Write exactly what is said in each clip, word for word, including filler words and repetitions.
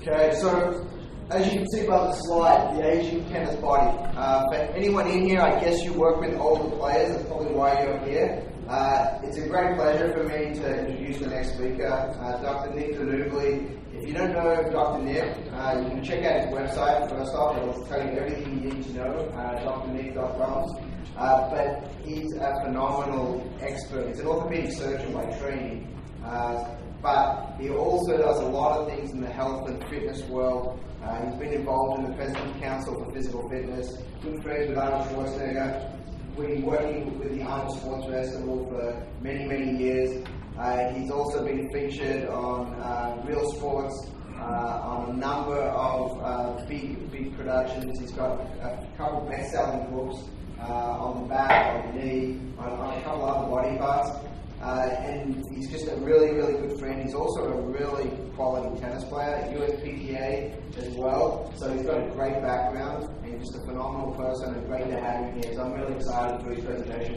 Okay, so as you can see by the slide, the aging tennis body. Uh, for anyone in here, I guess you work with older players. That's probably why you're here. Uh, it's a great pleasure for me to introduce the next speaker, uh, Doctor Nick Danugli. If you don't know Doctor Nick, uh, you can check out his website. First off, it'll tell you everything you need to know, uh, d r nick dot com. Uh, but he's a phenomenal expert. He's an orthopedic surgeon by training. Uh, but he also does a lot of things in the health and fitness world. Uh, he's been involved in the President's Council for Physical Fitness, good friends with Arnold Schwarzenegger. We've been working with the Arnold Sports Festival for many, many years. Uh, he's also been featured on uh, Real Sports, uh, on a number of uh, big, big productions. He's got a couple of best-selling books uh, on the back, on the knee, on, on a couple of other body parts. Uh, and he's just a really, really good friend. He's also a really quality tennis player, U S P T A as well. So he's got a great background and just a phenomenal person, and great to have him here. So I'm really excited for his presentation.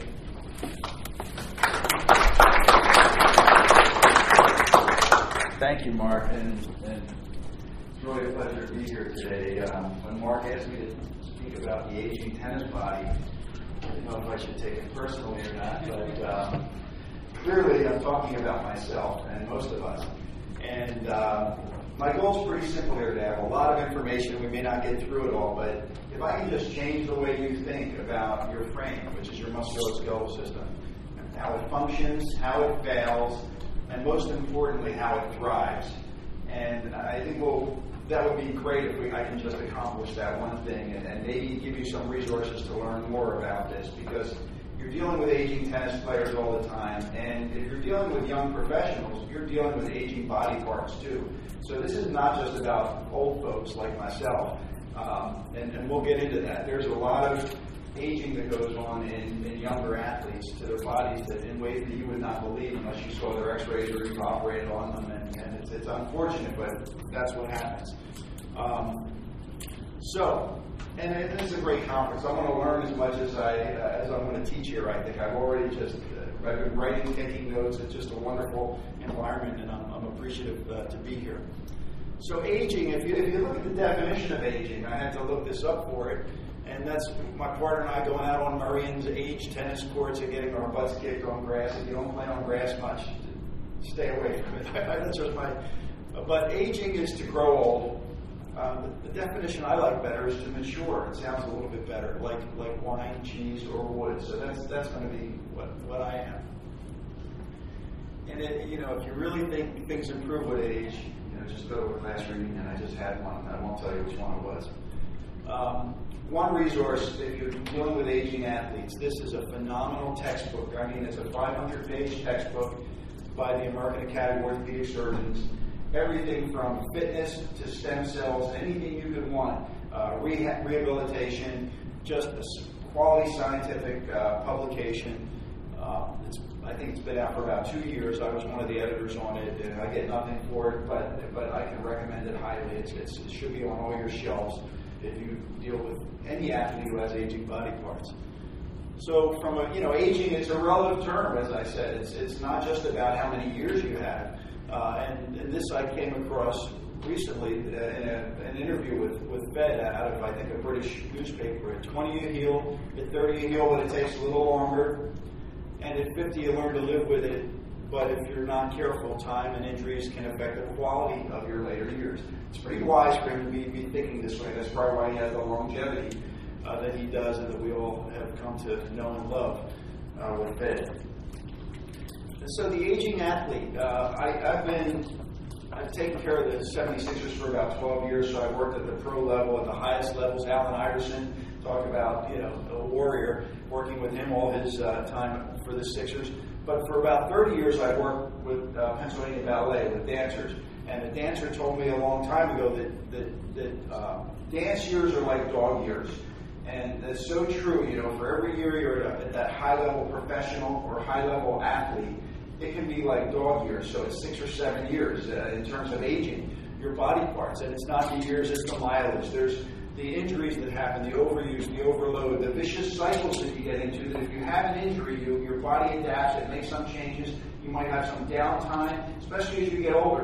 Thank you, Mark, and, and it's really a pleasure to be here today. Um, when Mark asked me to speak about the aging tennis body, I didn't know if I should take it personally or not, but um, clearly I'm talking about myself and most of us. And uh, my goal is pretty simple here to have a lot of information. We may not get through it all, but if I can just change the way you think about your frame, which is your musculoskeletal system, how it functions, how it fails, and most importantly, how it thrives. And I think we'll, that would be great if we, I can just accomplish that one thing and, and maybe give you some resources to learn more about this, because you're dealing with aging tennis players all the time, and if you're dealing with young professionals, you're dealing with aging body parts too. So this is not just about old folks like myself, um, and, and we'll get into that. There's a lot of aging that goes on in, in younger athletes to their bodies that in ways that you would not believe unless you saw their x-rays or you've operated on them, and, and it's, it's unfortunate, but that's what happens. Um, so, and it, this is a great conference. I want to learn as much as, I, uh, as I'm going to teach here. I think I've already just uh, I've been writing, taking notes. It's just a wonderful environment, and I'm, I'm appreciative uh, to be here. So aging, if you, if you look at the definition of aging, I had to look this up for it. And that's my partner and I going out on Marian's age tennis courts and getting our butts kicked on grass. If you don't play on grass much, stay away from it. That's just my. But aging is to grow old. Um, the, the definition I like better is to mature. It sounds a little bit better, like like wine, cheese, or wood. So that's that's going to be what what I am. And it, you know, if you really think things improve with age, you know, just go to a class reunion. I just had one. I won't tell you which one it was. Um, One resource, if you're dealing with aging athletes, this is a phenomenal textbook. I mean, it's a five hundred page textbook by the American Academy of Orthopedic Surgeons. Everything from fitness to stem cells, anything you could want. Uh, rehab, rehabilitation, just a quality scientific uh, publication. Uh, it's, I think it's been out for about two years. I was one of the editors on it, and I get nothing for it, but but I can recommend it highly. It's, it's, it should be on all your shelves if you deal with any athlete who has aging body parts. So from a, you know, aging is a relative term, as I said. It's it's not just about how many years you have. Uh, and, and this I came across recently in a, an interview with, with Fed out of, I think, a British newspaper. At twenty you heal, at thirty you heal, but it takes a little longer. And at fifty you learn to live with it. But if you're not careful, time and injuries can affect the quality of your later years. It's pretty wise for him to be, be thinking this way. That's probably why he has the longevity uh, that he does and that we all have come to know and love uh, with Fed. And so the aging athlete, uh, I, I've been, I've taken care of the seventy-sixers for about twelve years, so I've worked at the pro level, at the highest levels. Allen Iverson, talk about, you know, a warrior, working with him all his uh, time for the Sixers. But for about thirty years, I worked with uh, Pennsylvania Ballet, with dancers. And a dancer told me a long time ago that that, that uh, dance years are like dog years. And that's so true. You know, for every year you're at, a, at that high-level professional or high-level athlete, it can be like dog years. So it's six or seven years uh, in terms of aging your body parts. And it's not the years, it's the mileage. There's the injuries that happen, the overuse, the overload, the vicious cycles that you get into, that if you have an injury, you, your body adapts, it makes some changes. You might have some downtime, especially as you get older.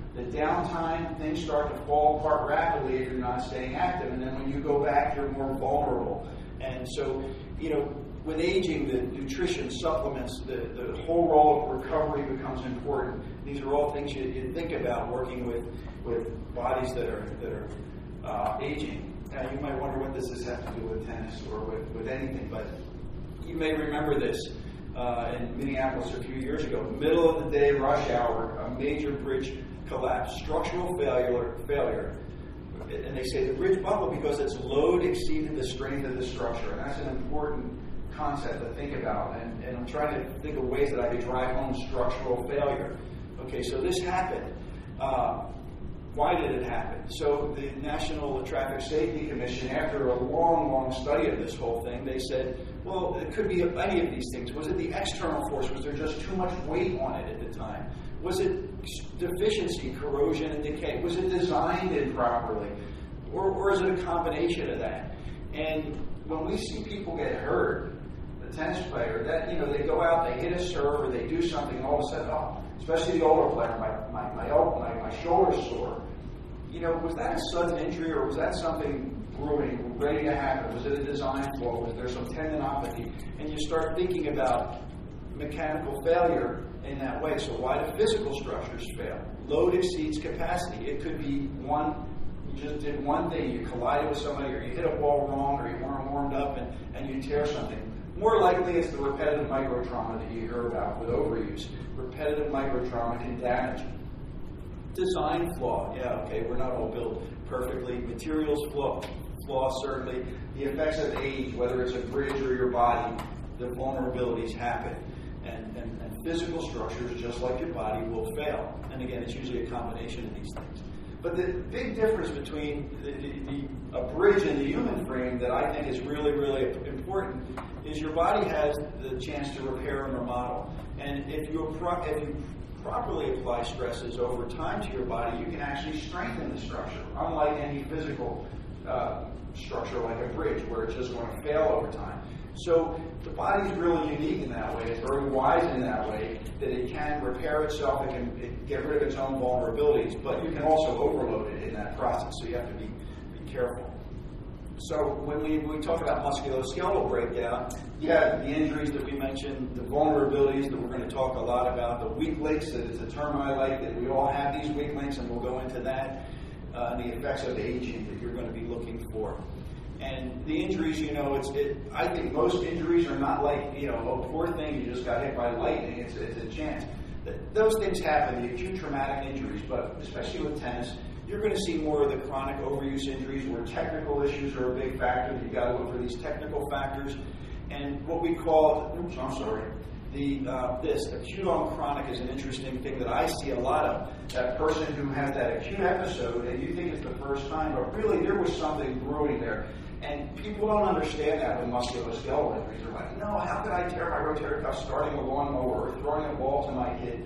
The downtime, things start to fall apart rapidly if you're not staying active, and then when you go back, you're more vulnerable. And so, you know, with aging, the nutrition, supplements, the, the whole role of recovery becomes important. These are all things you, you think about working with, with bodies that are that are uh, aging. Now, you might wonder what does this have to do with tennis or with, with anything, but you may remember this uh, in Minneapolis a few years ago. Middle of the day, rush hour, a major bridge collapse, structural failure, failure. And they say the bridge buckled because its load exceeded the strength of the structure. And that's an important concept to think about. And, and I'm trying to think of ways that I could drive home structural failure. Okay, so this happened. Uh, why did it happen? So the National Traffic Safety Commission, after a long, long study of this whole thing, they said, well, it could be any of these things. Was it the external force? Was there just too much weight on it at the time? Was it deficiency, corrosion, and decay? Was it designed improperly? Or, or is it a combination of that? And when we see people get hurt, the tennis player, that, you know, they go out, they hit a serve, or they do something, all of a sudden, oh, especially the older player, my, my, my, my, my shoulder's sore. You know, was that a sudden injury, or was that something brewing, ready to happen? Was it a design flaw? Was there some tendinopathy? And you start thinking about mechanical failure in that way. So why do physical structures fail? Load exceeds capacity. It could be one, you just did one thing, you collided with somebody, or you hit a ball wrong, or you weren't warmed up and, and you tear something. More likely it's the repetitive microtrauma that you hear about with overuse. Repetitive microtrauma can damage. Design flaw. Yeah, okay, we're not all built perfectly. Materials flaw, flaw certainly. The effects of age, whether it's a bridge or your body, the vulnerabilities happen. And, and, and physical structures, just like your body, will fail. And again, it's usually a combination of these things. But the big difference between the, the, the, a bridge and the human frame that I think is really, really important is your body has the chance to repair and remodel. And if you, if you properly apply stresses over time to your body, you can actually strengthen the structure, unlike any physical uh, structure like a bridge where it's just going to fail over time. So the body's really unique in that way. It's very wise in that way that it can repair itself, it can it get rid of its own vulnerabilities, but you can also overload it in that process, so you have to be, be careful. So when we, when we talk about musculoskeletal breakdown, you have the injuries that we mentioned, the vulnerabilities that we're going to talk a lot about, the weak links, that is a term I like, that we all have these weak links, and we'll go into that, uh, and the effects of aging that you're going to be looking for. And the injuries, you know, it's. It, I think most injuries are not like, you know, oh, poor thing, you just got hit by lightning. It's, it's a chance. Those things happen, the acute traumatic injuries, but especially with tennis, you're going to see more of the chronic overuse injuries where technical issues are a big factor. You've got to look for these technical factors. And what we call, oops, I'm sorry, the uh, this acute on chronic is an interesting thing that I see a lot of. That person who has that acute episode, and you think it's the first time, but really there was something brewing there. And people don't understand that with musculoskeletal injuries. They're like, no, how could I tear my rotator cuff starting a lawnmower or throwing a ball to my kid?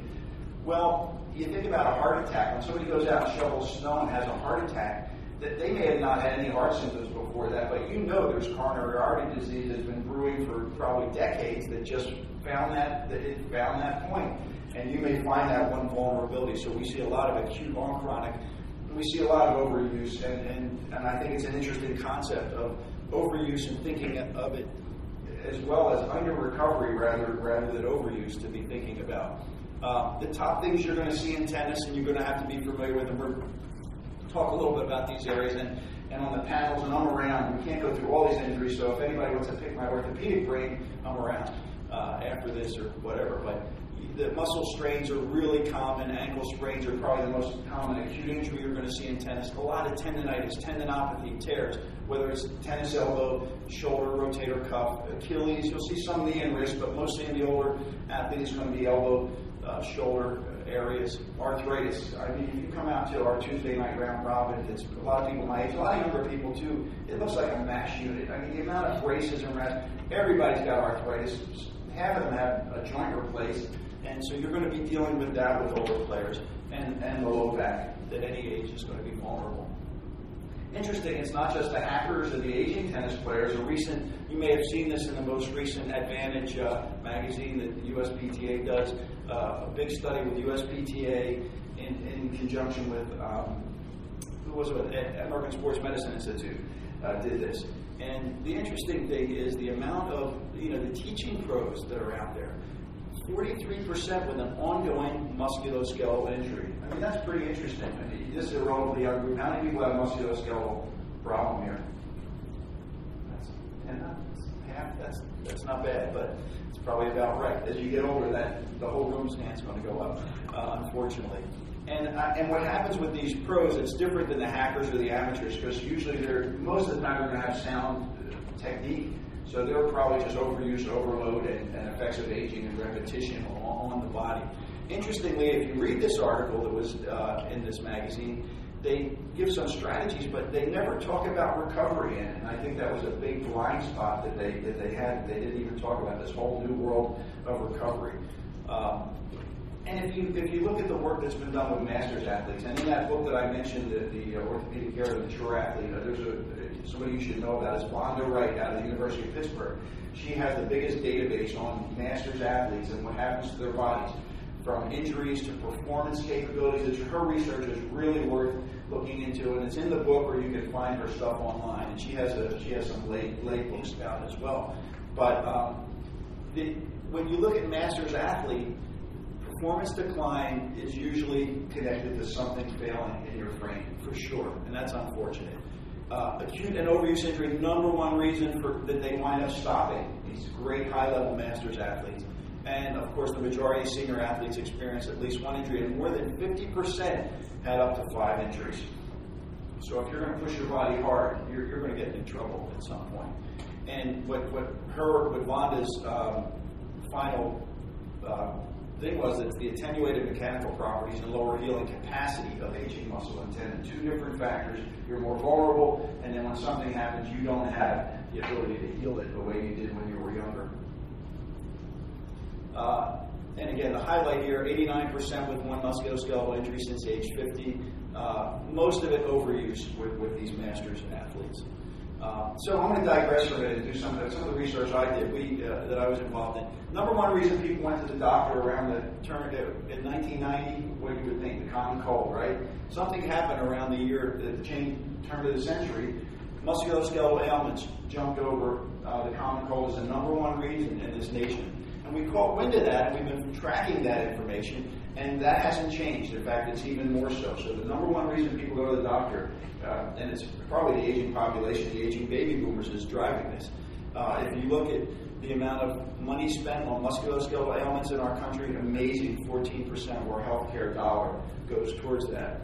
Well, you think about a heart attack. When somebody goes out and shovels snow and has a heart attack, that they may have not had any heart symptoms before that, but you know there's coronary artery disease that's been brewing for probably decades that just found that, that it found that point. And you may find that one vulnerability. So we see a lot of acute on chronic. We see a lot of overuse, and, and, and I think it's an interesting concept of overuse and thinking of it as well as under recovery rather rather than overuse to be thinking about. Uh, the top things you're going to see in tennis, and you're going to have to be familiar with, and we're going to talk a little bit about these areas, and, and on the panels, and I'm around. We can't go through all these injuries, so if anybody wants to pick my orthopedic brain, I'm around uh, after this or whatever. But the muscle strains are really common. Ankle sprains are probably the most common acute injury you're going to see in tennis. A lot of tendinitis, tendinopathy, tears, whether it's tennis elbow, shoulder, rotator cuff, Achilles. You'll see some knee and wrist, but mostly in the older athlete it's going to be elbow, uh, shoulder areas. Arthritis. I mean, if you come out to our Tuesday night round robin, it's a lot of people my age, a lot of younger people too. It looks like a mash unit. I mean, the amount of braces and rest. Everybody's got arthritis. Half of them have a joint replaced. And so you're going to be dealing with that with older players, and, and the low back at any age is going to be vulnerable. Interesting, it's not just the hackers or the aging tennis players. A recent, you may have seen this in the most recent Advantage uh, magazine that the U S P T A does, uh, a big study with U S P T A in, in in conjunction with, um, who was it, at American Sports Medicine Institute, uh, did this. And the interesting thing is the amount of, you know, the teaching pros that are out there. forty-three percent with an ongoing musculoskeletal injury. I mean, that's pretty interesting. I mean, this is a relatively young group. How many people have a musculoskeletal problem here? That's, and that's half. That's that's not bad, but it's probably about right. As you get older, that the whole room stand's going to go up, uh, unfortunately. And uh, and what happens with these pros? It's different than the hackers or the amateurs, because usually they're most of the time they're going to have sound technique. So they're probably just overuse, overload, and, and effects of aging and repetition on, on the body. Interestingly, if you read this article that was uh, in this magazine, they give some strategies, but they never talk about recovery in it. And I think that was a big blind spot that they that they had. They didn't even talk about this whole new world of recovery. Um, and if you if you look at the work that's been done with masters athletes, and in that book that I mentioned, the, the uh, Orthopedic Care of the Mature Athlete, uh, there's a somebody you should know about is Vonda Wright out of the University of Pittsburgh. She has the biggest database on masters athletes and what happens to their bodies, from injuries to performance capabilities. It's, her research is really worth looking into, and it's in the book, or you can find her stuff online. And she has a she has some lay, lay books about it as well. But um, the, when you look at masters athlete, performance decline is usually connected to something failing in your frame, for sure, and that's unfortunate. Uh, acute and overuse injury, number one reason for that they wind up stopping these great high-level masters athletes. And, of course, the majority of senior athletes experience at least one injury, and more than fifty percent had up to five injuries. So if you're going to push your body hard, you're, you're going to get in trouble at some point. And what, what her, what Vonda's um, final uh, thing was that the attenuated mechanical properties and lower healing capacity of aging muscle and tendon, two different factors. You're more vulnerable, and then when something happens, you don't have the ability to heal it the way you did when you were younger. Uh, and again, the highlight here, eighty-nine percent with one musculoskeletal injury since age fifty. Uh, most of it overuse with, with these masters athletes. Uh, so I'm going to digress for a minute and do some of the, some of the research I did, we, uh, that I was involved in. Number one reason people went to the doctor around the turn uh, in nineteen ninety, what you would think, the common cold, right? Something happened around the year, the change, turn of the century. Musculoskeletal ailments jumped over uh, the common cold as the number one reason in this nation. And we caught wind of that, and we've been tracking that information, and that hasn't changed. In fact, it's even more so. So the number one reason people go to the doctor, uh, and it's probably the aging population, the aging baby boomers, is driving this. Uh, if you look at the amount of money spent on musculoskeletal ailments in our country, amazing, fourteen percent of our healthcare dollar goes towards that.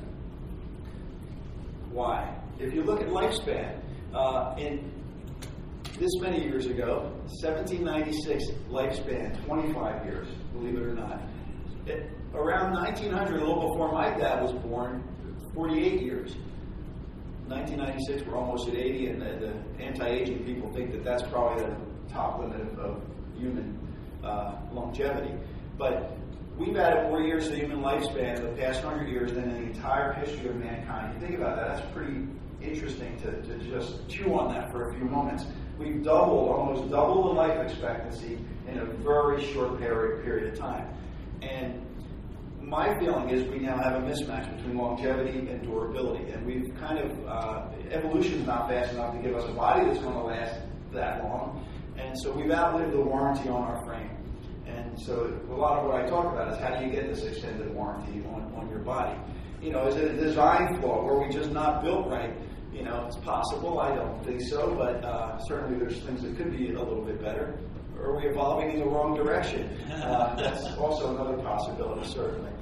Why? If you look at lifespan, uh, in this many years ago, seventeen ninety-six lifespan, twenty-five years, believe it or not. It, around nineteen hundred, a little before my dad was born, forty-eight years. nineteen ninety-six, we're almost at eighty, and the, the anti-aging people think that that's probably the top limit of, of human uh, longevity. But we've added more years to the human lifespan in the past hundred years than in the entire history of mankind. You think about that, that's pretty interesting to, to just chew on that for a few moments. We've doubled, almost doubled the life expectancy in a very short period, period of time. And my feeling is we now have a mismatch between longevity and durability. And we've kind of, uh, evolution's not fast enough to give us a body that's going to last that long. And so we've outlived the warranty on our frame. And so a lot of what I talk about is how do you get this extended warranty on, on your body? You know, is it a design flaw? Were we just not built right? You know, it's possible. I don't think so, but uh, certainly there's things that could be a little bit better. Or are we evolving in the wrong direction? Uh, that's also another possibility, certainly.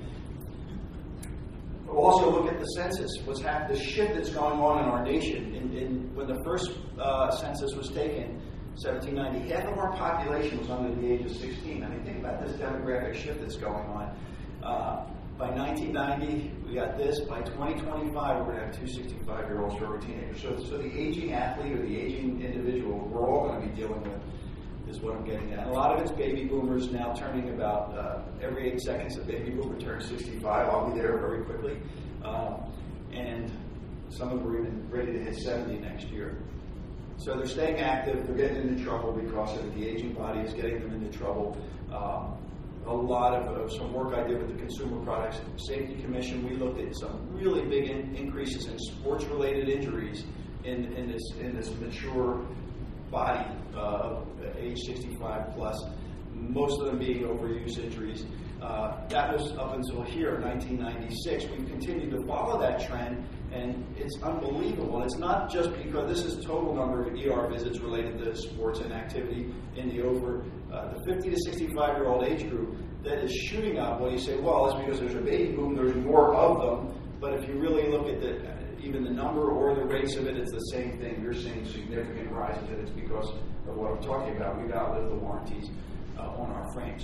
We'll also look at the census. What's happened? The shift that's going on in our nation. In, in when the first uh, census was taken, seventeen ninety, half of our population was under the age of sixteen. I mean, think about this demographic shift that's going on. Uh, By nineteen ninety, we got this. By twenty twenty-five, we're going to have two sixty-five-year-olds for every teenager. So, so the aging athlete or the aging individual we're all going to be dealing with is what I'm getting at. And a lot of it's baby boomers now turning about uh, every eight seconds a baby boomer turns sixty-five. I'll be there very quickly. Um, and some of them are even ready to hit seventy next year. So they're staying active. They're getting into trouble because of it. The aging body is getting them into trouble. Um, a lot of uh, some work I did with the Consumer Products Safety Commission. We looked at some really big in- increases in sports-related injuries in, in this in this mature body, uh, age sixty-five plus. Most of them being overuse injuries. Uh, that was up until here, nineteen ninety-six. We've continued to follow that trend, and it's unbelievable. And it's not just because this is total number of E R visits related to sports and activity in the over uh, the fifty to sixty-five year old age group that is shooting up. Well, you say, well, it's because there's a baby boom, there's more of them. But if you really look at the even the number or the rates of it, it's the same thing. You're seeing significant rises, and it's because of what I'm talking about. We've outlived the warranties uh, on our frames.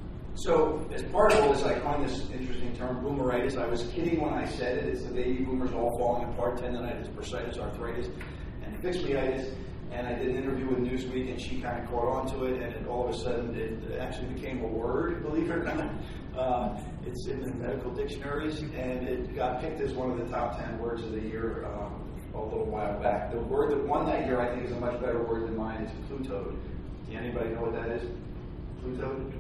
So, as part of all this, I coined this interesting term, boomeritis. I was kidding when I said it. It's the baby boomers all falling apart, tendonitis, bursitis, arthritis, and fixed-meitis. And I did an interview with Newsweek, and she kind of caught on to it, and it, all of a sudden it actually became a word, believe it or not. Uh, it's in the medical dictionaries, and it got picked as one of the top ten words of the year um, a little while back. The word that won that year, I think, is a much better word than mine. It's Plutoed. Do anybody know what that is? Plutoed?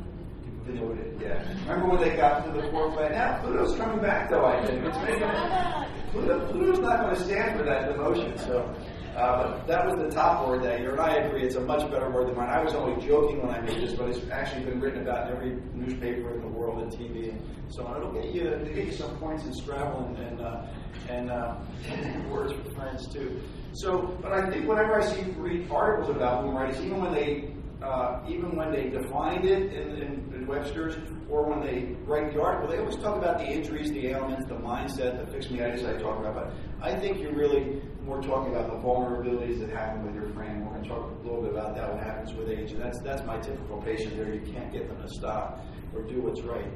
Denoted, yeah. Remember when they got to the forefront? Now Pluto's coming back, though. I think it's making it. Pluto, Pluto's not going to stand for that demotion. So, uh, but that was the top word that year, and I agree. It's a much better word than mine. I was only joking when I made this, but it's actually been written about in every newspaper in the world and T V and so on. It'll get you to get you some points in Scrabble and and, uh, and uh, words for friends too. So, but I think whenever I see read articles about boomeritis, even when they Uh, even when they defined it in, in, in Webster's, or when they write the article, they always talk about the injuries, the ailments, the mindset, the fixed-meitis I talk about. But I think you're really more talking about the vulnerabilities that happen with your frame. We're going to talk a little bit about that, what happens with age. And that's that's my typical patient there. You can't get them to stop or do what's right.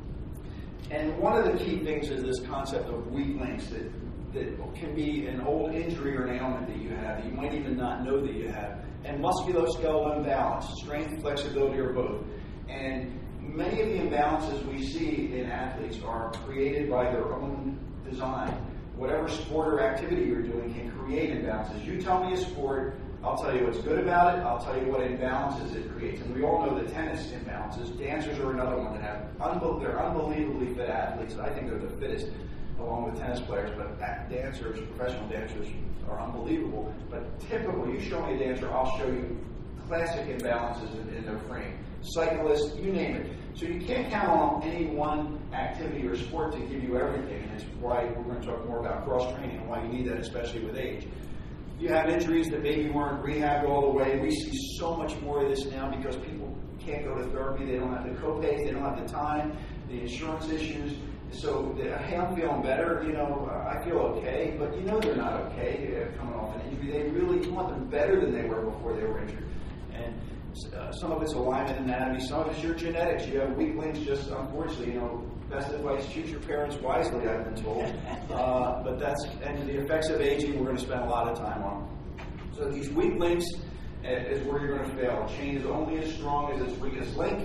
And one of the key things is this concept of weak links that, that can be an old injury or an ailment that you have that you might even not know that you have. And musculoskeletal imbalance, strength, flexibility, or both. And many of the imbalances we see in athletes are created by their own design. Whatever sport or activity you're doing can create imbalances. You tell me a sport, I'll tell you what's good about it, I'll tell you what imbalances it creates. And we all know the tennis imbalances. Dancers are another one that have, unbe- they're unbelievably fit athletes. I think they're the fittest, along with tennis players, but dancers, professional dancers, are unbelievable. But typically, you show me a dancer, I'll show you classic imbalances in, in their frame. Cyclists, you name it. So you can't count on any one activity or sport to give you everything, and it's why we're going to talk more about cross-training and why you need that, especially with age. You have injuries that maybe weren't rehabbed all the way. We see so much more of this now because people can't go to therapy. They don't have the co-pays. They don't have the time, the insurance issues. So, hey, I'm feeling better, you know, I feel okay, but you know they're not okay coming off an injury. They really, you want them better than they were before they were injured. And uh, some of it's alignment anatomy, some of it's your genetics. You have weak links, just unfortunately, you know, best advice, choose your parents wisely, I've been told. Uh, but that's, and the effects of aging, we're going to spend a lot of time on. So these weak links is where you're going to fail. A chain is only as strong as its weakest link.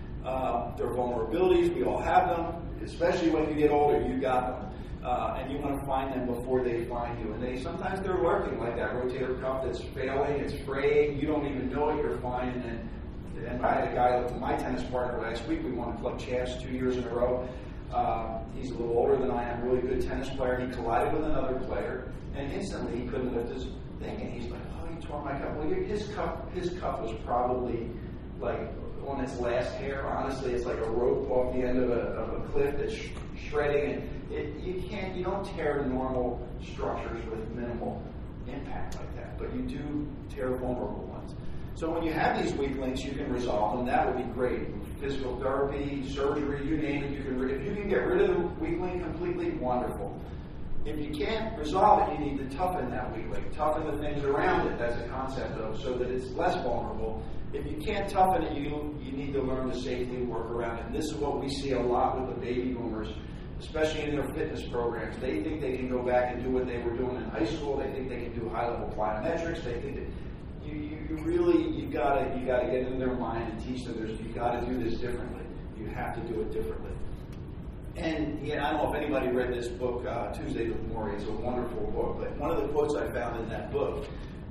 Uh, there are vulnerabilities, we all have them. Especially when you get older, you got them. Uh, and you want to find them before they find you. And they sometimes they're lurking, like that rotator cuff that's failing, it's fraying, you don't even know it, you're fine. And then, and I had a guy, my tennis partner last week, we won club champs two years in a row. Uh, he's a little older than I am, really good tennis player. He collided with another player, and instantly he couldn't lift his thing. And he's like, oh, he tore my cuff. Well, his cuff, his cuff was probably like on its last hair. Honestly, it's like a rope off the end of a, of a cliff that's sh- shredding. And it, you can't, you don't tear normal structures with minimal impact like that, but you do tear vulnerable ones. So when you have these weak links, you can resolve them. That would be great. Physical therapy, surgery, you name it. You can. If you can get rid of the weak link completely, wonderful. If you can't resolve it, you need to toughen that weak link. Toughen the things around it. That's a concept of so that it's less vulnerable. If you can't toughen it, you you need to learn to safely work around it. And this is what we see a lot with the baby boomers, especially in their fitness programs. They think they can go back and do what they were doing in high school. They think they can do high-level plyometrics. They think that you, you, you really you gotta you gotta get in their mind and teach them. There's you gotta do this differently. You have to do it differently. And yeah, I don't know if anybody read this book, uh, Tuesdays with Morrie. It's a wonderful book. But one of the quotes I found in that book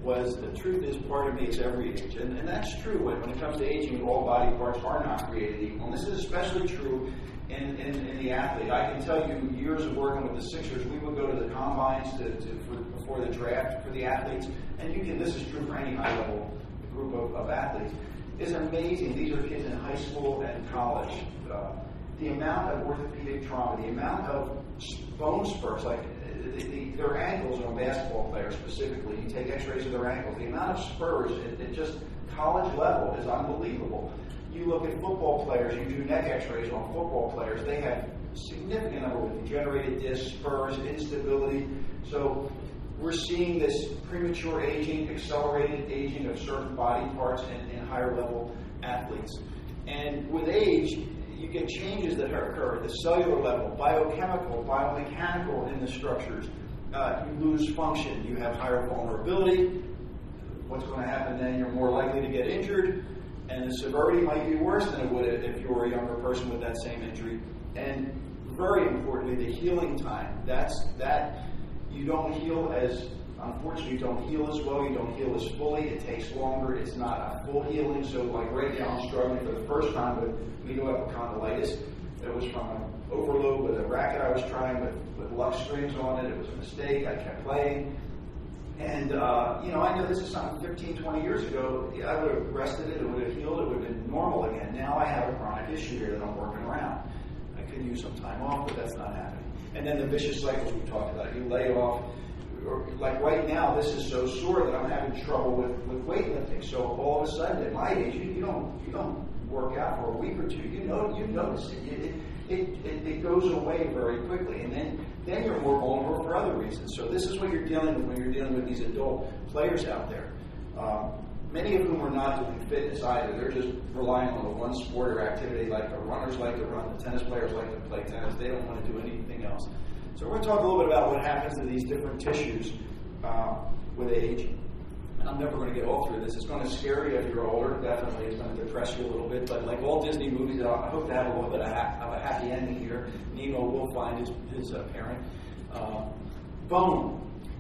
was the truth is part of me is every age. And, and that's true. When, when it comes to aging, all body parts are not created equal. And this is especially true in, in, in the athlete. I can tell you years of working with the Sixers, we would go to the combines to, to, for, before the draft for the athletes. And you can, this is true for any high level group of, of athletes. It's amazing. These are kids in high school and college. Uh, the amount of orthopedic trauma, the amount of bone spurs, like the, the, their ankles on basketball players specifically, you take x-rays of their ankles, the amount of spurs at, at just college level is unbelievable. You look at football players, you do neck x-rays on football players, they have significant number of degenerated discs, spurs, instability. So we're seeing this premature aging, accelerated aging of certain body parts in, in higher level athletes. And with age, you get changes that occur at the cellular level, biochemical, biomechanical in the structures. Uh, you lose function, you have higher vulnerability. What's going to happen then? You're more likely to get injured, and the severity might be worse than it would if you were a younger person with that same injury. And very importantly, the healing time. That's that you don't heal as, unfortunately, you don't heal as well, you don't heal as fully, it takes longer, it's not a full healing. So like right now I'm struggling for the first time with meduepicondylitis. It was from an overload with a racket I was trying with, with Lux strings on it. It was a mistake, I kept playing. And, uh, you know, I know this is something fifteen, twenty years ago, I would have rested it, it would have healed, it would have been normal again. Now I have a chronic issue here that I'm working around. I could use some time off, but that's not happening. And then the vicious cycles we talked about. You lay off, or like right now, this is so sore that I'm having trouble with, with weightlifting. So all of a sudden, at my age, you, you don't you don't work out for a week or two. You know you notice it. It, it, it, it goes away very quickly, and then then you're more vulnerable for other reasons. So this is what you're dealing with when you're dealing with these adult players out there. Um, Many of whom are not doing fitness either. They're just relying on the one sport or activity like the runners like to run, the tennis players like to play tennis. They don't want to do anything else. So we're going to talk a little bit about what happens to these different tissues uh, with age. And I'm never going to get all through this. It's going to scare you if you're older. Definitely. It's going to depress you a little bit. But like all Disney movies, I hope to have a little bit of, ha- of a happy ending here. Nemo will find his, his uh, parent. Uh, bone.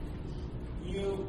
You...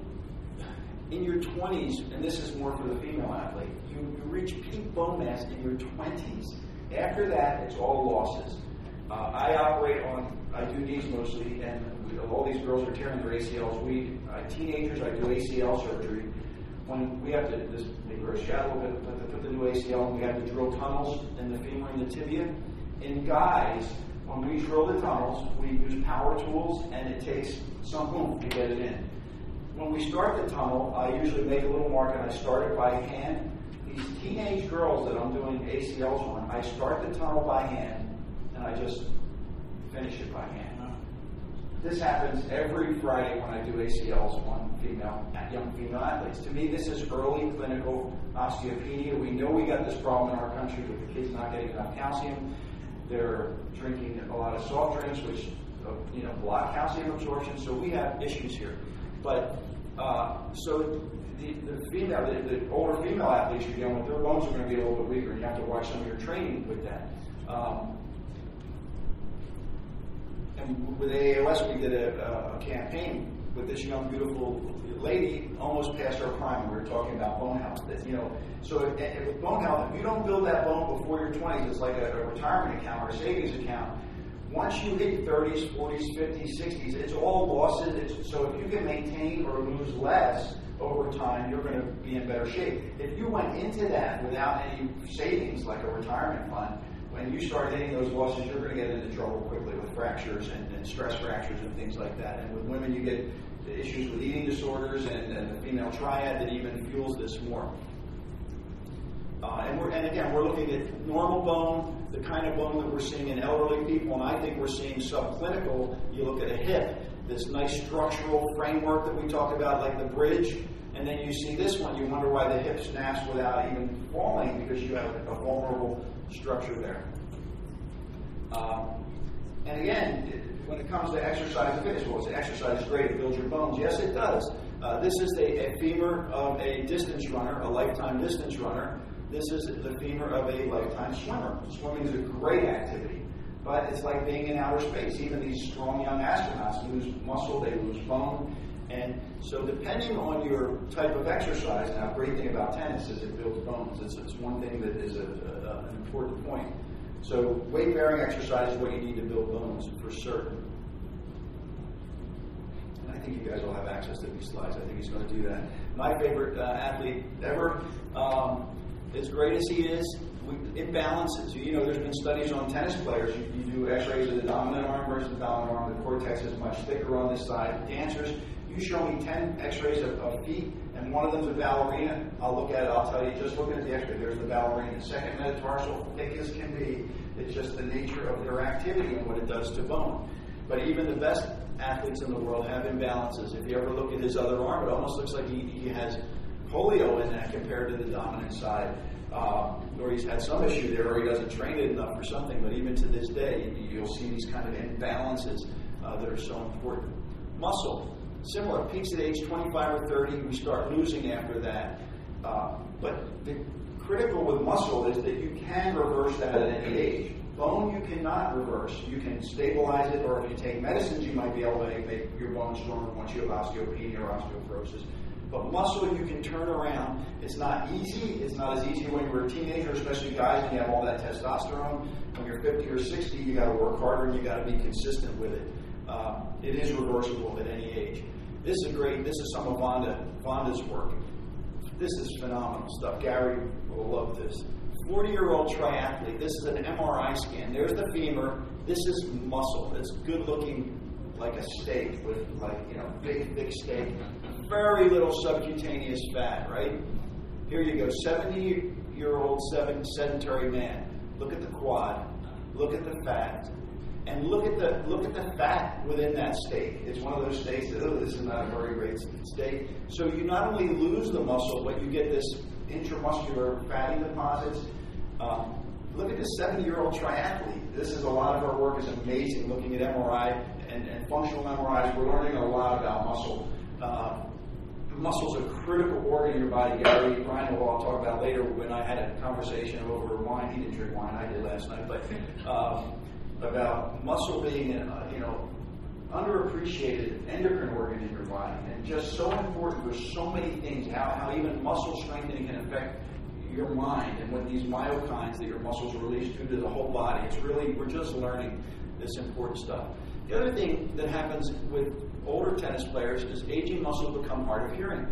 In your twenties, and this is more for the female athlete, you, you reach peak bone mass in your twenties. After that, it's all losses. Uh, I operate on, I do knees mostly, and we, all these girls are tearing their A C Ls. We, uh, teenagers, I do A C L surgery. When we have to, this may grow shadow, but put the, put the new A C L, and we have to drill tunnels in the femur and the tibia. In guys, when we drill the tunnels, we use power tools, and it takes some oomph to get it in. When we start the tunnel, I usually make a little mark and I start it by hand. These teenage girls that I'm doing A C Ls on, I start the tunnel by hand and I just finish it by hand. This happens every Friday when I do A C Ls on female, young female athletes. To me, this is early clinical osteopenia. We know we got this problem in our country with the kids not getting enough calcium. They're drinking a lot of soft drinks, which you know block calcium absorption. So we have issues here. But uh, so the, the female, the, the older female athletes you're dealing with, their bones are going to be a little bit weaker, and you have to watch some of your training with that. Um, and with A A O S, we did a, a campaign with this young, beautiful lady, almost past her prime. We were talking about bone health. That, you know, so if, if with bone health, if you don't build that bone before your twenties, it's like a, a retirement account or a savings account. Once you hit thirties, forties, fifties, sixties, it's all losses. It's, so if you can maintain or lose less over time, you're going to be in better shape. If you went into that without any savings, like a retirement fund, when you start hitting those losses, you're going to get into trouble quickly with fractures and, and stress fractures and things like that. And with women, you get issues with eating disorders and, and the female triad that even fuels this more. Uh, and, we're, and again, we're looking at normal bone, the kind of bone that we're seeing in elderly people, and I think we're seeing subclinical. You look at a hip, this nice structural framework that we talked about, like the bridge, and then you see this one, you wonder why the hip snaps without even falling, because you have a vulnerable structure there. Um, and again, when it comes to exercise and fitness, well, exercise is great, it builds your bones. Yes, it does. Uh, this is a, a femur of a distance runner, a lifetime distance runner. This is the femur of a lifetime swimmer. Swimming is a great activity, but it's like being in outer space. Even these strong young astronauts lose muscle, they lose bone, And so depending on your type of exercise, now the great thing about tennis is it builds bones. It's, it's one thing that is a, a, an important point. So weight-bearing exercise is what you need to build bones for certain. And I think you guys will have access to these slides. I think he's going to do that. My favorite uh, athlete ever, um, as great as he is, we, it balances. You know, there's been studies on tennis players. You, you do x-rays of the dominant arm versus the dominant arm. The cortex is much thicker on this side. Dancers, you show me ten x-rays of, of feet, and one of them's a ballerina. I'll look at it, I'll tell you, just looking at the x-ray, there's the ballerina. Second metatarsal, thick as can be. It's just the nature of their activity and what it does to bone. But even the best athletes in the world have imbalances. If you ever look at his other arm, it almost looks like he, he has polio in that compared to the dominant side. Uh, or he's had some issue there, or he doesn't train it enough or something. But even to this day, you'll see these kind of imbalances uh, that are so important. Muscle, similar. Peaks at age twenty-five or thirty. We start losing after that. Uh, but the critical with muscle is that you can reverse that at any age. Bone you cannot reverse. You can stabilize it, or if you take medicines, you might be able to make your bones stronger once you have osteopenia or osteoporosis. But muscle you can turn around. It's not easy. It's not as easy when you're a teenager, especially guys, and you have all that testosterone. When you're fifty or sixty, you got to work harder and you got to be consistent with it. Uh, it is reversible at any age. This is great. This is some of Vonda, Vonda's work. This is phenomenal stuff. Gary will love this. forty-year-old triathlete. This is an M R I scan. There's the femur. This is muscle. It's good looking, like a steak with, like, you know, big, thick steak. Very little subcutaneous fat, right? Here you go. seventy-year-old sedentary man. Look at the quad. Look at the fat. And look at the look at the fat within that steak. It's one of those steaks that, oh, this is not a very great steak. So you not only lose the muscle, but you get this intramuscular fatty deposits. Um, look at this seventy-year-old triathlete. This is a lot of our work is amazing. Looking at M R I and, and functional M R Is, we're learning a lot about muscle. Uh, muscle's a critical organ in your body. Gary Ryan will all talk about later when I had a conversation over wine. He didn't drink wine. I did last night, but. Uh, about muscle being an uh, you know, underappreciated endocrine organ in your body, and just so important. There's so many things, how, how even muscle strengthening can affect your mind, and what these myokines that your muscles release do to the whole body. It's really, we're just learning this important stuff. The other thing that happens with older tennis players is aging muscles become hard of hearing.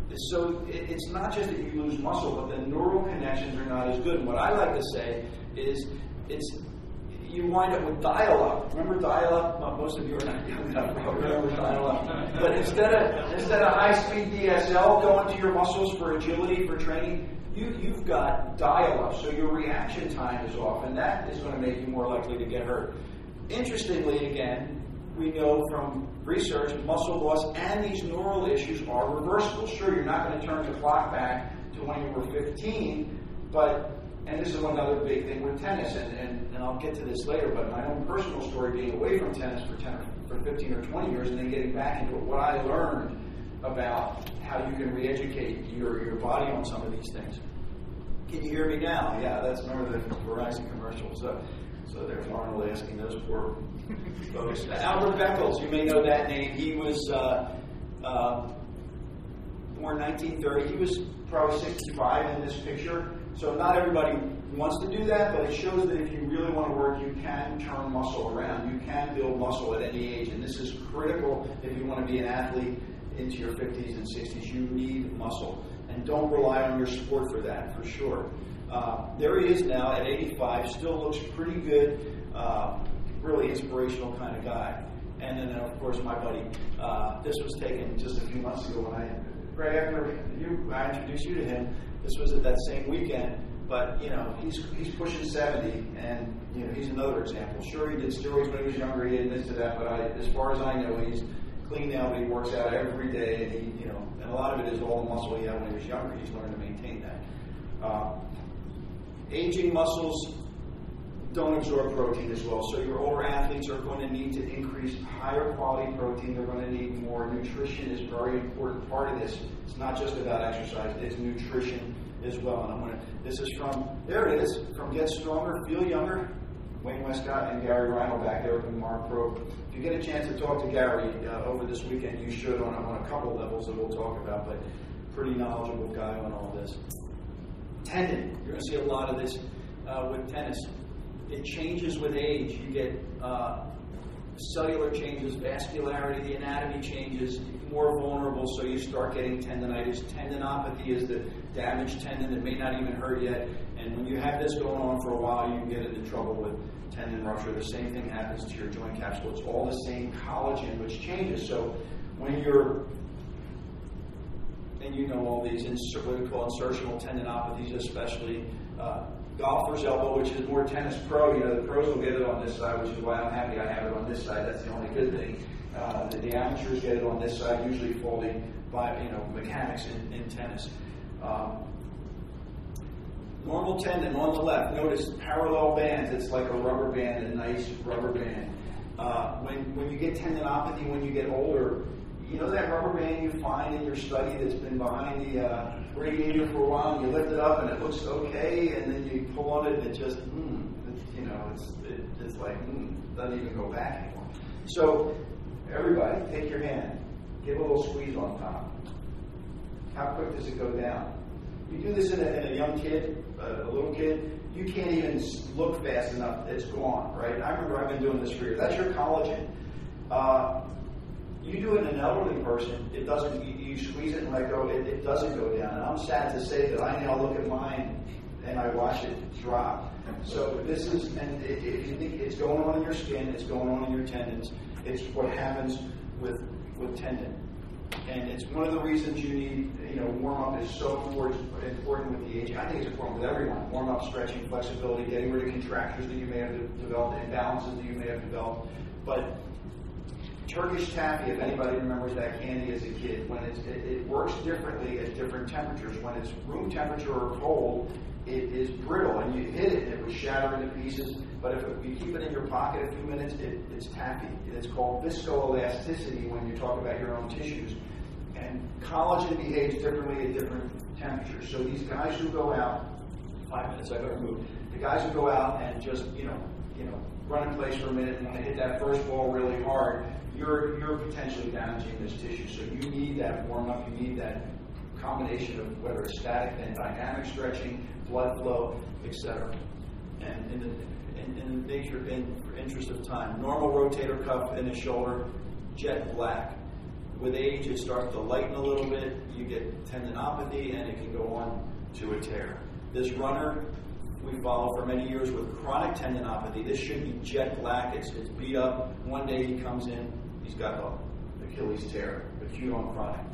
So it, it's not just that you lose muscle, but the neural connections are not as good. And what I like to say is it's you wind up with dial-up. Remember dial-up? Well, most of you are not young enough to remember dial-up. But instead of instead of high-speed D S L going to your muscles for agility, for training, you, you've got dial-up. So your reaction time is off, and that is going to make you more likely to get hurt. Interestingly, again, we know from research, muscle loss and these neural issues are reversible. Sure, you're not going to turn the clock back to when you were fifteen, but and this is another big thing with tennis, and, and, and I'll get to this later, but my own personal story being away from tennis for ten or for fifteen or twenty years and then getting back into it, what I learned about how you can re-educate your, your body on some of these things. Can you hear me now? Yeah, that's, remember the Verizon commercial. So, so there's Arnold asking those poor folks. Albert Beckles, you may know that name. He was uh, uh, born nineteen thirty. He was probably sixty-five in this picture. So not everybody wants to do that, but it shows that if you really want to work, you can turn muscle around. You can build muscle at any age, and this is critical if you want to be an athlete into your fifties and sixties. You need muscle, and don't rely on your sport for that, for sure. Uh, there he is now at eighty-five, still looks pretty good, uh, really inspirational kind of guy. And then, of course, my buddy. Uh, this was taken just a few months ago when I, right after you, I introduced you to him. This was at that same weekend, but you know he's he's pushing seventy, and you know he's another example. Sure, he did steroids when he was younger. He admits to that, but I, as far as I know, he's clean now. But he works out every day, and he you know, and a lot of it is all the muscle he had when he was younger. He's learned to maintain that. Uh, aging muscles don't absorb protein as well, so your older athletes are going to need to increase higher quality protein. They're going to need more. Nutrition is a very important part of this. It's not just about exercise, it's nutrition as well. And I'm going to, this is from, there it is, from Get Stronger, Feel Younger. Wayne Westcott and Gary Reinl back there with Mark Probe. If you get a chance to talk to Gary uh, over this weekend, you should on, on a couple levels that we'll talk about, but pretty knowledgeable guy on all this. Tendon. You're going to see a lot of this uh, with tennis. It changes with age. You get uh, cellular changes, vascularity, the anatomy changes, more vulnerable, so you start getting tendonitis. Tendinopathy is the damaged tendon that may not even hurt yet, and when you have this going on for a while, you can get into trouble with tendon rupture. The same thing happens to your joint capsule. It's all the same collagen which changes. So when you're, and you know all these, insert, what we call insertional tendinopathies, especially uh, golfer's elbow, which is more tennis pro. You know, the pros will get it on this side, which is why I'm happy I have it on this side. That's the only good thing. Uh, the, the amateurs get it on this side, usually faulty by, you know, mechanics in, in tennis. Um, normal tendon on the left, notice parallel bands. It's like a rubber band, a nice rubber band. Uh, when, when you get tendinopathy, when you get older, you know that rubber band you find in your study that's been behind the uh, radiator for a while, and you lift it up and it looks okay, and then you pull on it and it just, mm, it, you know, it's, it, it's like, mm, doesn't even go back anymore. So, everybody, take your hand, give a little squeeze on top. How quick does it go down? You do this in a, in a young kid, a, a little kid, you can't even look fast enough, it's gone, right? I remember I've been doing this for years. That's your collagen. Uh, you do it in an elderly person, it doesn't, you, you squeeze it and let go, it, it doesn't go down. And I'm sad to say that I now look at mine and I watch it drop. So this is, and it, if you think it's going on in your skin, it's going on in your tendons, it's what happens with with tendon. And it's one of the reasons you need, you know, warm-up is so important with the aging. I think it's important with everyone. Warm-up, stretching, flexibility, getting rid of contractures that you may have developed, imbalances that you may have developed. But Turkish taffy, if anybody remembers that candy as a kid, when it's, it, it works differently at different temperatures. When it's room temperature or cold, it is brittle, and you hit it and it would shatter into pieces. But if it, you keep it in your pocket a few minutes, it, it's taffy. It's called viscoelasticity when you talk about your own tissues. And collagen behaves differently at different temperatures. So these guys who go out, five minutes, I better move. The guys who go out and just, you know, you know, run in place for a minute and want to hit that first ball really hard, you're you're potentially damaging this tissue. So you need that warm up. You need that combination of whether it's static and dynamic stretching, blood flow, et cetera. And in the, in, in the nature, in interest of time, normal rotator cuff in the shoulder, jet black. With age, it starts to lighten a little bit. You get tendinopathy, and it can go on to a tear. This runner we follow for many years with chronic tendinopathy. This should be jet black. It's, it's beat up. One day he comes in, he's got the Achilles tear, acute on chronic.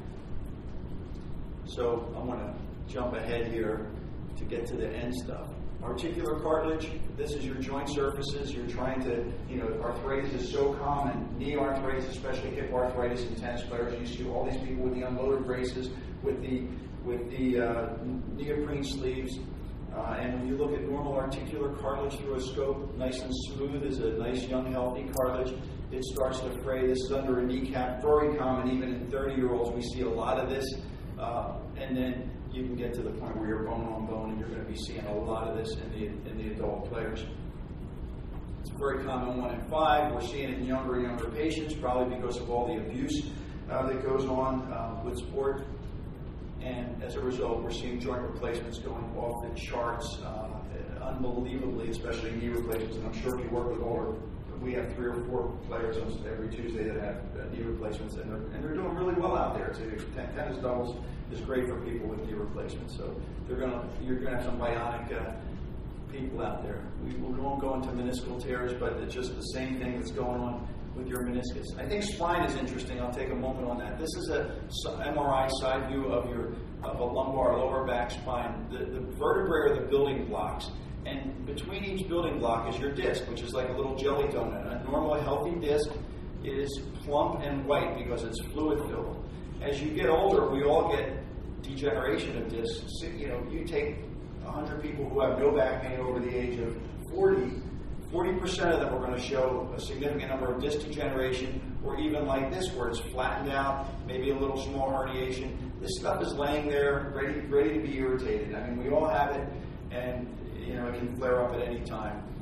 So I'm going to jump ahead here to get to the end stuff. Articular cartilage, this is your joint surfaces. You're trying to, you know, arthritis is so common. Knee arthritis, especially hip arthritis in tennis players. You see all these people with the unloaded braces, with the with the uh, neoprene sleeves. Uh, and when you look at normal articular cartilage through a scope, nice and smooth is a nice, young, healthy cartilage. It starts to fray. This is under a kneecap, very common. Even in thirty-year-olds, we see a lot of this. Uh, and then you can get to the point where you're bone on bone, and you're going to be seeing a lot of this in the in the adult players. It's very common, one in five. We're seeing it in younger and younger patients, probably because of all the abuse uh, that goes on uh, with sport. And as a result, we're seeing joint replacements going off the charts, uh, unbelievably, especially knee replacements. And I'm sure if you work with older, we have three or four players every Tuesday that have uh, knee replacements, and they're, and they're doing really well out there too. Ten, tennis doubles is great for people with knee replacements. So they're gonna, you're going to have some bionic uh, people out there. We, we won't go into meniscal tears, but it's just the same thing that's going on with your meniscus. I think spine is interesting. I'll take a moment on that. This is a M R I side view of your of a lumbar lower back spine. The, the vertebrae are the building blocks, and between each building block is your disc, which is like a little jelly donut. A normal healthy disc is plump and white because it's fluid filled. As you get older, we all get degeneration of discs. So, you know, you take one hundred people who have no back pain over the age of forty. forty percent of them are going to show a significant number of disc degeneration, or even like this, where it's flattened out, maybe a little small herniation. This stuff is laying there, ready, ready to be irritated. I mean, we all have it, and you know, it can flare up at any time.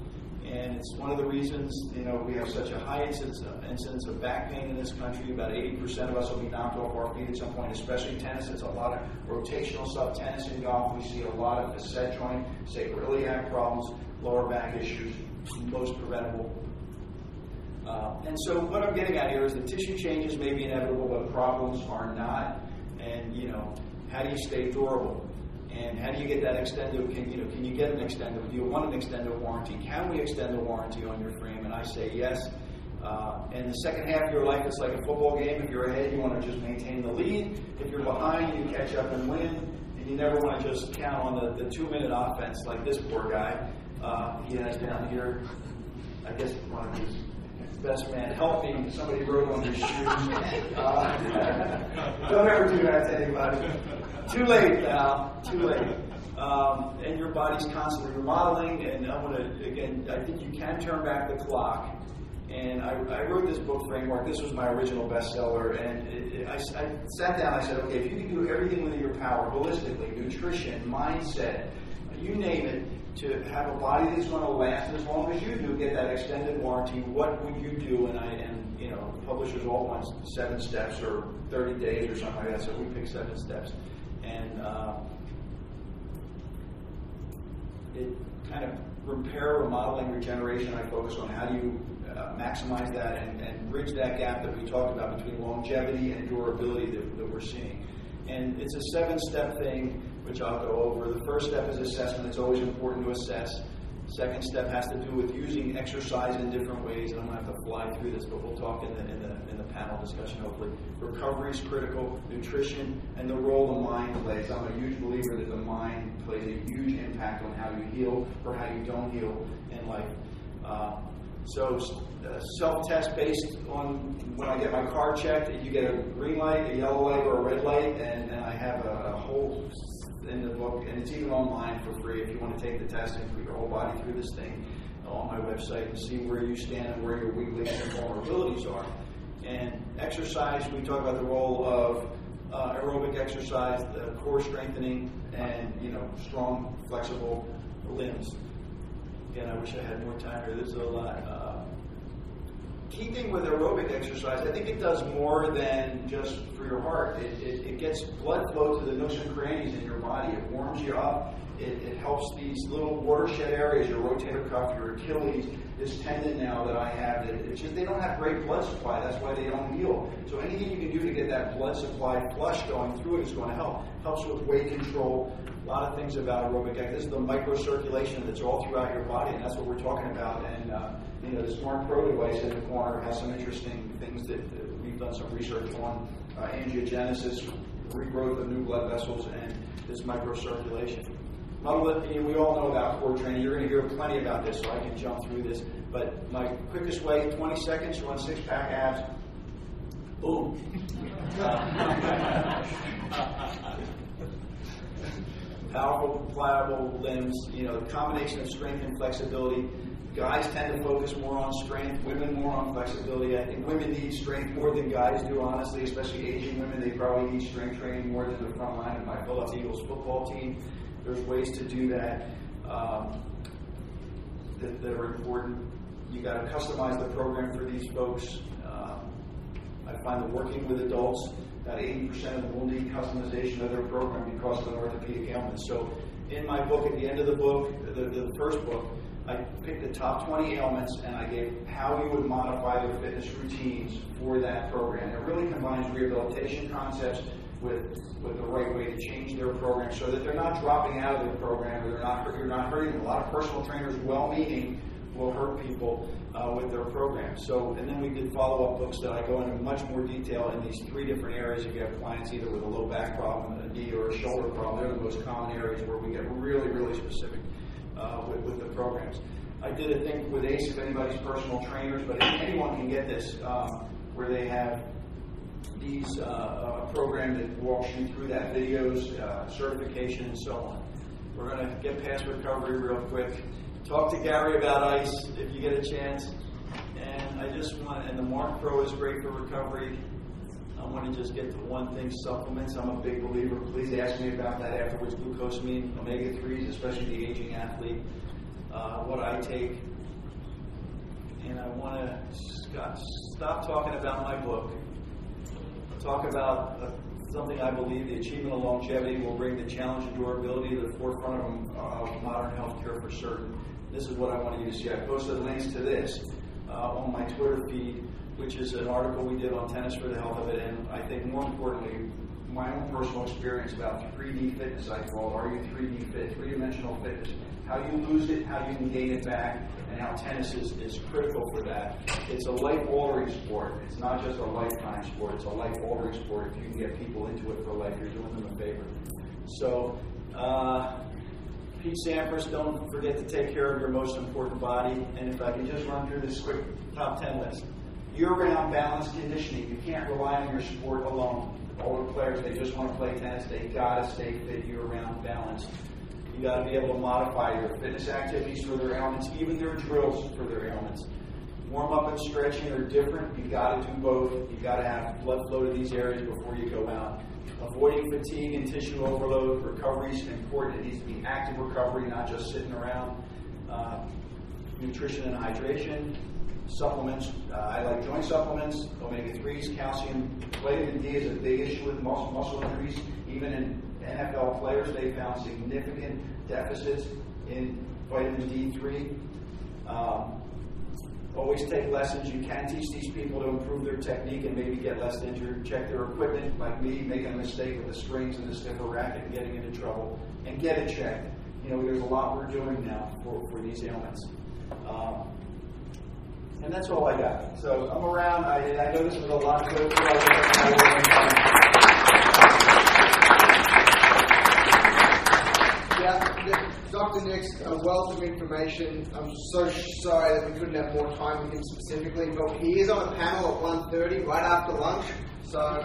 And it's one of the reasons, you know, we have such a high incidence of, incidence of back pain in this country. About eighty percent of us will be knocked off our feet at some point, especially tennis. It's a lot of rotational stuff. Tennis and golf, we see a lot of facet joint, sacroiliac problems, lower back issues, most preventable. Uh, and so what I'm getting at here is that tissue changes may be inevitable, but problems are not. And, you know, how do you stay durable? And how do you get that extended? Can you know? Can you get an extended? Do you want an extended warranty? Can we extend the warranty on your frame? And I say yes. Uh, and the second half of your life, it's like a football game. If you're ahead, you want to just maintain the lead. If you're behind, you catch up and win. And you never want to just count on the, the two-minute offense like this poor guy. Uh, he has down here, I guess one of his best man, help me. Somebody wrote on his shoes. Uh, don't ever do that to anybody. Too late now, too late. Um, and your body's constantly remodeling, and I want to, again, I think you can turn back the clock. And I, I wrote this book, Framework. This was my original bestseller, and it, it, I, I sat down, I said, okay, if you can do everything within your power, holistically, nutrition, mindset, you name it, to have a body that's going to last as long as you do, get that extended warranty, what would you do? And I, and you know, publishers all want seven steps or thirty days or something like that, so we picked seven steps. And uh, it kind of repair, remodeling, regeneration, I focus on how do you uh, maximize that and, and bridge that gap that we talked about between longevity and durability that, that we're seeing. And it's a seven-step thing, which I'll go over. The first step is assessment. It's always important to assess. Second step has to do with using exercise in different ways, and I'm going to have to fly through this, but we'll talk in the, in the, in the panel discussion, hopefully. Recovery is critical, nutrition, and the role the mind plays. I'm a huge believer that the mind plays a huge impact on how you heal or how you don't heal in life. Uh, so uh, self-test based on when I get my car checked, you get a green light, a yellow light, or a red light, and, and I have a, a whole in the book, and it's even online for free if you want to take the test and put your whole body through this thing on my website and see where you stand and where your weak links and vulnerabilities are. And exercise, we talk about the role of uh, aerobic exercise, the core strengthening, and you know, strong, flexible limbs. Again, I wish I had more time here. There's a lot. Uh, key thing with aerobic exercise, I think it does more than just for your heart. It, it, it gets blood flow to the nooks and crannies in your body. It warms you up. It, it helps these little watershed areas, your rotator cuff, your Achilles, this tendon now that I have, that it's just they don't have great blood supply. That's why they don't heal. So anything you can do to get that blood supply flush going through it is going to help. Helps with weight control. A lot of things about aerobic exercise. This is the microcirculation that's all throughout your body, and that's what we're talking about. And uh, you know, the Smart Pro device in the corner has some interesting things that uh, we've done some research on: uh, angiogenesis, regrowth of new blood vessels, and this microcirculation. We all know about core training. You're going to hear plenty about this, so I can jump through this. But my quickest way, twenty seconds, you want six-pack abs. Boom. Powerful, pliable limbs. You know, the combination of strength and flexibility. Guys tend to focus more on strength, women more on flexibility. I think women need strength more than guys do, honestly, especially aging women. They probably need strength training more than the front line of my Philadelphia Eagles football team. There's ways to do that um, that, that are important. You got to customize the program for these folks. Um, I find that working with adults, about eighty percent of them will need customization of their program because of an orthopedic ailment. So in my book, at the end of the book, the, the first book, I picked the top twenty ailments and I gave how you would modify their fitness routines for that program. It really combines rehabilitation concepts with with the right way to change their program so that they're not dropping out of their program or they're not you're not hurting them. A lot of personal trainers, well-meaning, will hurt people uh, with their programs. So, and then we did follow-up books that I go into much more detail in these three different areas. If you have clients either with a low back problem, a knee, or a shoulder problem, they're the most common areas where we get really, really specific uh, with, with the programs. I did a thing with ACE, if anybody's personal trainers, but anyone can get this, um, where they have these uh, a program that walks you through that, videos, uh, certification, and so on. We're going to get past recovery real quick. Talk to Gary about ICE if you get a chance. And I just want, and the Mark Pro is great for recovery. I want to just get to one thing, supplements. I'm a big believer. Please ask me about that afterwards. Glucosamine, omega threes, especially the aging athlete. Uh, what I take. and I want to stop talking about my book. Talk about uh, something I believe the achievement of longevity will bring the challenge and durability to the forefront of, of modern healthcare for certain. This is what I want you to see. I posted links to this uh, on my Twitter feed, which is an article we did on Tennis for the Health of It, and I think more importantly, my own personal experience about three D fitness, I call it. Are you three D fit? Three-dimensional fitness. How you lose it, how you can gain it back, and how tennis is, is critical for that. It's a life-altering sport. It's not just a lifetime sport. It's a life-altering sport. If you can get people into it for life, you're doing them a favor. So, uh, Pete Sampras, don't forget to take care of your most important body. And if I can just run through this quick top ten list. Year-round balance conditioning. You can't rely on your sport alone. Older players, they just want to play tennis. They got to stay fit year-round balanced. You got to be able to modify your fitness activities for their ailments, even their drills for their ailments. Warm up and stretching are different. You got to do both. You got to have blood flow to these areas before you go out. Avoiding fatigue and tissue overload. Recovery is important. It needs to be active recovery, not just sitting around. Uh, nutrition and hydration. Supplements. Uh, I like joint supplements, omega threes, calcium. Vitamin D is a big issue with muscle, muscle injuries. Even in N F L players, they found significant deficits in vitamin D three. Um, always take lessons. You can teach these people to improve their technique and maybe get less injured. Check their equipment, like me, making a mistake with the strings and the stiffer racket and getting into trouble. And get it checked. You know, there's a lot we're doing now for, for these ailments. Um, and that's all I got. So I'm around. I, I know this was a lot to go through. Yeah, Doctor Nick's a wealth of information. I'm so sorry that we couldn't have more time with him specifically, but he is on a panel at one thirty right after lunch. So